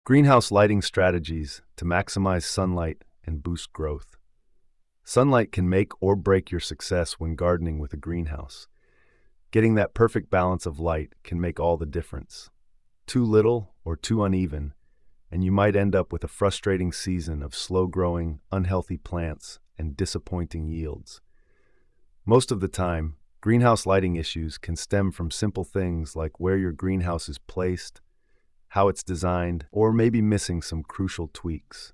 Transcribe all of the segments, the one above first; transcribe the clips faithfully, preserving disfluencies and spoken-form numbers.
Greenhouse lighting strategies to maximize sunlight and boost growth. Sunlight can make or break your success when gardening with a greenhouse. Getting that perfect balance of light can make all the difference. Too little or too uneven, and you might end up with a frustrating season of slow-growing, unhealthy plants and disappointing yields. Most of the time, greenhouse lighting issues can stem from simple things like where your greenhouse is placed, how it's designed, or maybe missing some crucial tweaks.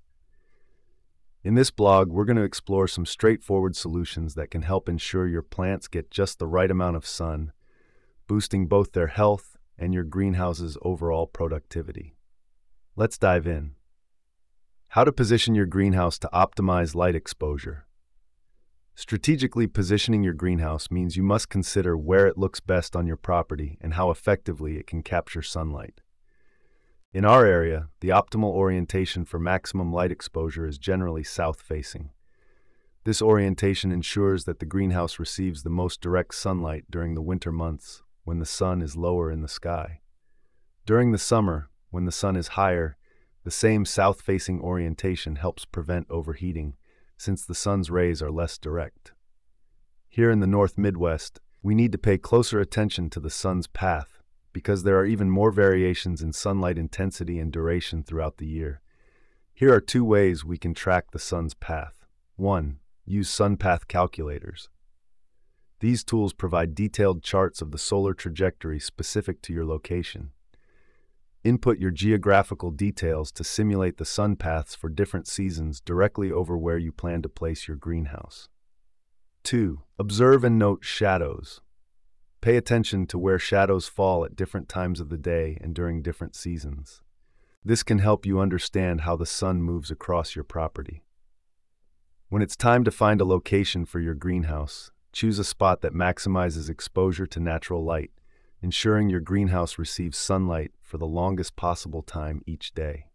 In this blog, we're going to explore some straightforward solutions that can help ensure your plants get just the right amount of sun, boosting both their health and your greenhouse's overall productivity. Let's dive in. How to position your greenhouse to optimize light exposure. Strategically positioning your greenhouse means you must consider where it looks best on your property and how effectively it can capture sunlight. In our area, the optimal orientation for maximum light exposure is generally south-facing. This orientation ensures that the greenhouse receives the most direct sunlight during the winter months when the sun is lower in the sky. During the summer, when the sun is higher, the same south-facing orientation helps prevent overheating, since the sun's rays are less direct. Here in the North Midwest, we need to pay closer attention to the sun's path, because there are even more variations in sunlight intensity and duration throughout the year. Here are two ways we can track the sun's path. One, use sun path calculators. These tools provide detailed charts of the solar trajectory specific to your location. Input your geographical details to simulate the sun paths for different seasons directly over where you plan to place your greenhouse. Two, observe and note shadows. Pay attention to where shadows fall at different times of the day and during different seasons. This can help you understand how the sun moves across your property. When it's time to find a location for your greenhouse, choose a spot that maximizes exposure to natural light, ensuring your greenhouse receives sunlight for the longest possible time each day.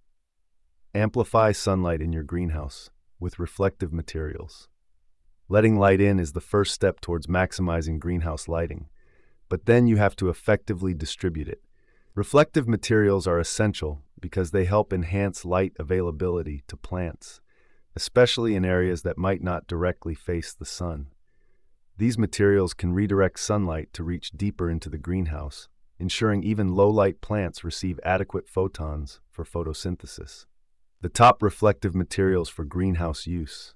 Amplify sunlight in your greenhouse with reflective materials. Letting light in is the first step towards maximizing greenhouse lighting, but then you have to effectively distribute it. Reflective materials are essential because they help enhance light availability to plants, especially in areas that might not directly face the sun. These materials can redirect sunlight to reach deeper into the greenhouse, ensuring even low-light plants receive adequate photons for photosynthesis. The top reflective materials for greenhouse use.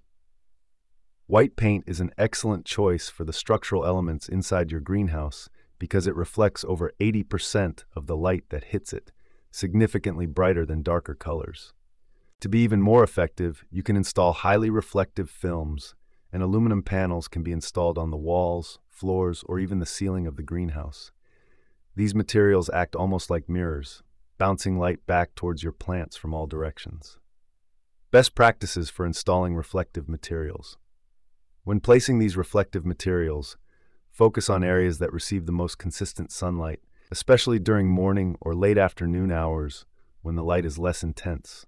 White paint is an excellent choice for the structural elements inside your greenhouse because it reflects over eighty percent of the light that hits it, significantly brighter than darker colors. To be even more effective, you can install highly reflective films, and aluminum panels can be installed on the walls, floors, or even the ceiling of the greenhouse. These materials act almost like mirrors, bouncing light back towards your plants from all directions. Best practices for installing reflective materials. When placing these reflective materials, focus on areas that receive the most consistent sunlight, especially during morning or late afternoon hours when the light is less intense.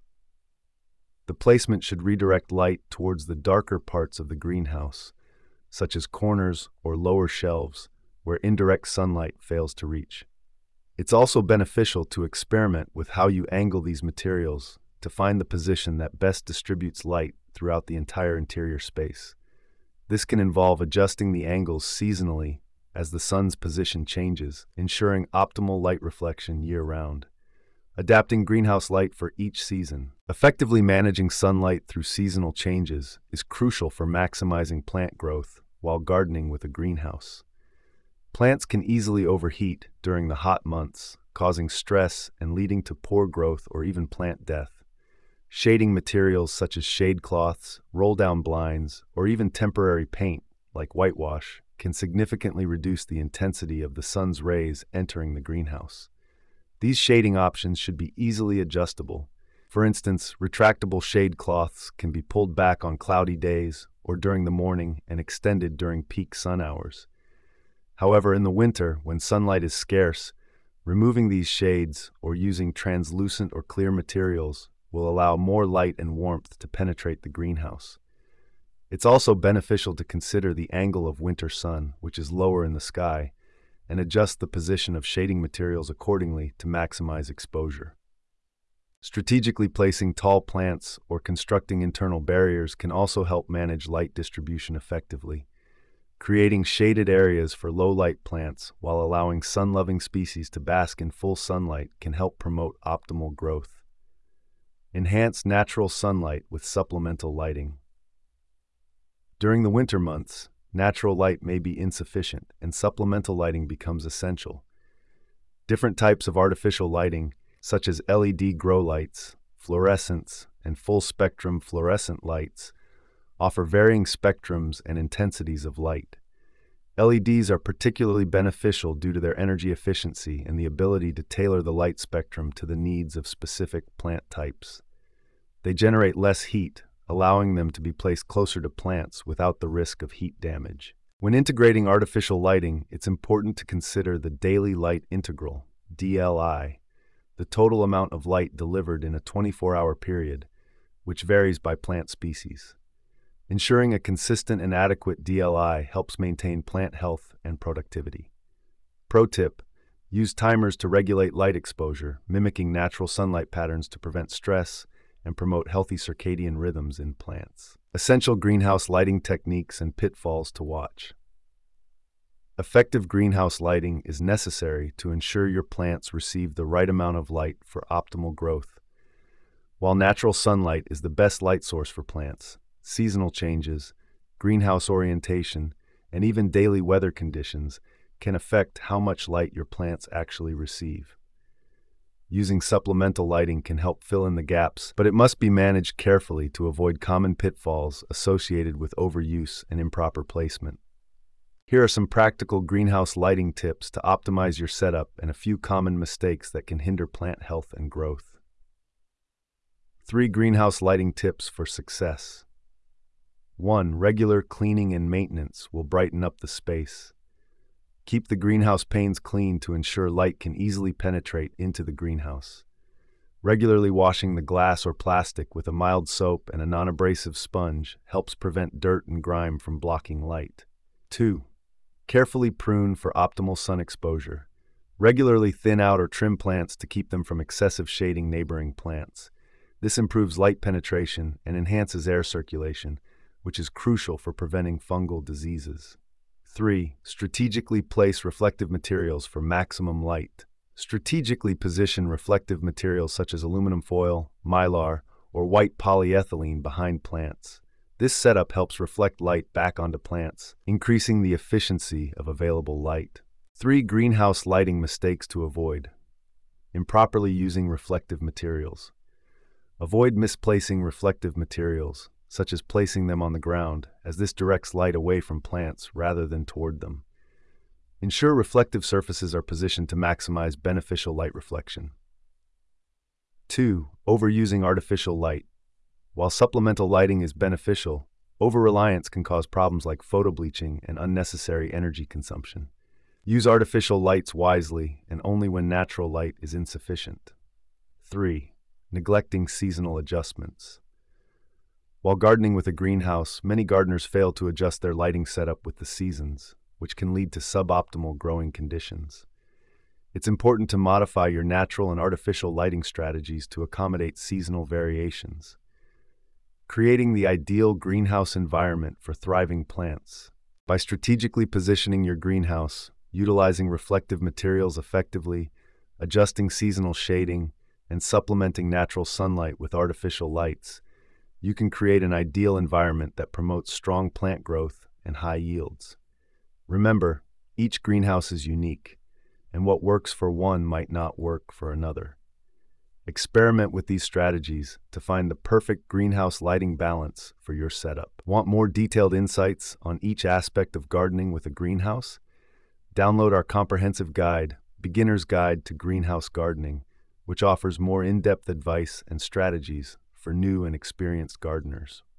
The placement should redirect light towards the darker parts of the greenhouse, such as corners or lower shelves, where indirect sunlight fails to reach. It's also beneficial to experiment with how you angle these materials to find the position that best distributes light throughout the entire interior space. This can involve adjusting the angles seasonally as the sun's position changes, ensuring optimal light reflection year-round. Adapting greenhouse light for each season. Effectively managing sunlight through seasonal changes is crucial for maximizing plant growth while gardening with a greenhouse. Plants can easily overheat during the hot months, causing stress and leading to poor growth or even plant death. Shading materials such as shade cloths, roll-down blinds, or even temporary paint, like whitewash, can significantly reduce the intensity of the sun's rays entering the greenhouse. These shading options should be easily adjustable. For instance, retractable shade cloths can be pulled back on cloudy days or during the morning and extended during peak sun hours. However, in the winter, when sunlight is scarce, removing these shades or using translucent or clear materials will allow more light and warmth to penetrate the greenhouse. It's also beneficial to consider the angle of winter sun, which is lower in the sky, and adjust the position of shading materials accordingly to maximize exposure. Strategically placing tall plants or constructing internal barriers can also help manage light distribution effectively. Creating shaded areas for low-light plants while allowing sun-loving species to bask in full sunlight can help promote optimal growth. Enhance natural sunlight with supplemental lighting. During the winter months, natural light may be insufficient and supplemental lighting becomes essential. Different types of artificial lighting, such as L E D grow lights, fluorescents, and full-spectrum fluorescent lights, offer varying spectrums and intensities of light. L E Ds are particularly beneficial due to their energy efficiency and the ability to tailor the light spectrum to the needs of specific plant types. They generate less heat, allowing them to be placed closer to plants without the risk of heat damage. When integrating artificial lighting, it's important to consider the daily light integral, D L I, the total amount of light delivered in a twenty-four hour period, which varies by plant species. Ensuring a consistent and adequate D L I helps maintain plant health and productivity. Pro tip: use timers to regulate light exposure, mimicking natural sunlight patterns to prevent stress and promote healthy circadian rhythms in plants. Essential greenhouse lighting techniques and pitfalls to watch. Effective greenhouse lighting is necessary to ensure your plants receive the right amount of light for optimal growth. While natural sunlight is the best light source for plants, seasonal changes, greenhouse orientation, and even daily weather conditions can affect how much light your plants actually receive. Using supplemental lighting can help fill in the gaps, but it must be managed carefully to avoid common pitfalls associated with overuse and improper placement. Here are some practical greenhouse lighting tips to optimize your setup and a few common mistakes that can hinder plant health and growth. Three greenhouse lighting tips for success. one. Regular cleaning and maintenance will brighten up the space. Keep the greenhouse panes clean to ensure light can easily penetrate into the greenhouse. Regularly washing the glass or plastic with a mild soap and a non-abrasive sponge helps prevent dirt and grime from blocking light. two. Carefully prune for optimal sun exposure. Regularly thin out or trim plants to keep them from excessive shading neighboring plants. This improves light penetration and enhances air circulation, which is crucial for preventing fungal diseases. three. Strategically place reflective materials for maximum light. Strategically position reflective materials such as aluminum foil, mylar, or white polyethylene behind plants. This setup helps reflect light back onto plants, increasing the efficiency of available light. three. Greenhouse lighting mistakes to avoid. Improperly using reflective materials. Avoid misplacing reflective materials, such as placing them on the ground, as this directs light away from plants rather than toward them. Ensure reflective surfaces are positioned to maximize beneficial light reflection. two. Overusing artificial light. While supplemental lighting is beneficial, over-reliance can cause problems like photobleaching and unnecessary energy consumption. Use artificial lights wisely and only when natural light is insufficient. three. Neglecting seasonal adjustments. While gardening with a greenhouse, many gardeners fail to adjust their lighting setup with the seasons, which can lead to suboptimal growing conditions. It's important to modify your natural and artificial lighting strategies to accommodate seasonal variations, creating the ideal greenhouse environment for thriving plants. By strategically positioning your greenhouse, utilizing reflective materials effectively, adjusting seasonal shading, and supplementing natural sunlight with artificial lights, you can create an ideal environment that promotes strong plant growth and high yields. Remember, each greenhouse is unique, and what works for one might not work for another. Experiment with these strategies to find the perfect greenhouse lighting balance for your setup. Want more detailed insights on each aspect of gardening with a greenhouse? Download our comprehensive guide, Beginner's Guide to Greenhouse Gardening, which offers more in-depth advice and strategies for new and experienced gardeners.